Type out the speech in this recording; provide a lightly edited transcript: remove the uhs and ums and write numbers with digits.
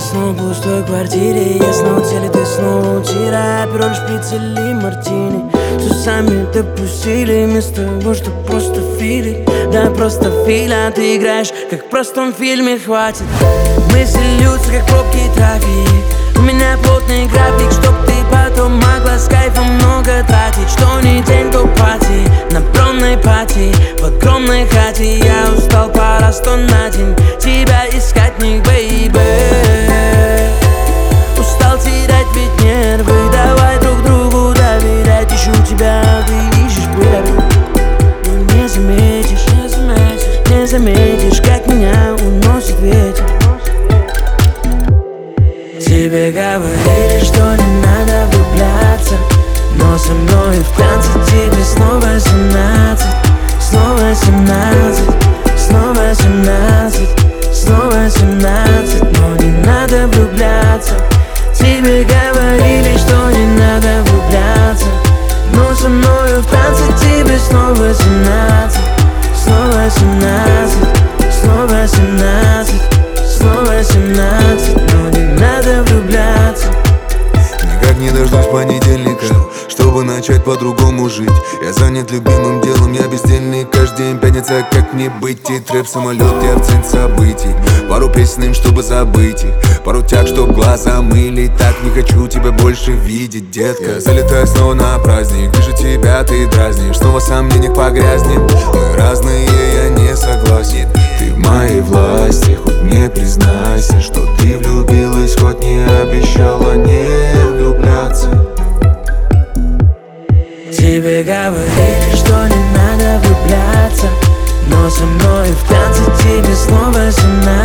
снова в пустой квартире. Я снова в теле, ты снова утира. Апероль, шприц или мартини. Все сами допустили вместо того, что просто фили. Да просто филя, ты играешь, как в простом фильме, хватит. Мысли льются, как пробки трафик. У меня плотный график, чтоб ты потом могла с кайфом много тратить. Что не день, то пати, на промной пати, в огромной хате. Я устал, пора 100 на день тебя искать, не бейбэ. Устал терять ведь нервы, давай друг другу доверять. Ищу тебя, ты ищешь первый, но не заметишь, не заметишь, как меня уносит ветер. Тебе говорили, что не надо влюбляться, но со мной в танце тебе снова 17. Снова 17, снова 17, снова 17. Но не надо влюбляться. Тебе говорили, что не надо влюбляться, но со мной в танце тебе снова 17. Снова 17, снова 17, снова 17. Но не надо влюбляться. Никак не дождусь понедельника, чтобы начать по-другому жить. Я занят любимым делом, я бездельный каждый день. Пятница, как мне быть, и трэп, самолет, я в центре событий. Пару песен им, чтобы забыть их, пару тяг, чтоб глаза мыли. Так не хочу тебя больше видеть, детка. Я залетаю снова на праздник, вижу тебя, ты дразнишь. Снова в сомнениях погрязнем. Мы разные, я не согласен. Ты в моей власти, хоть мне признайся, что ты влюбилась, хоть не обещала не влюбляться. Тебе говорили, что не надо влюбляться, но со мной в танце тебе снова 17.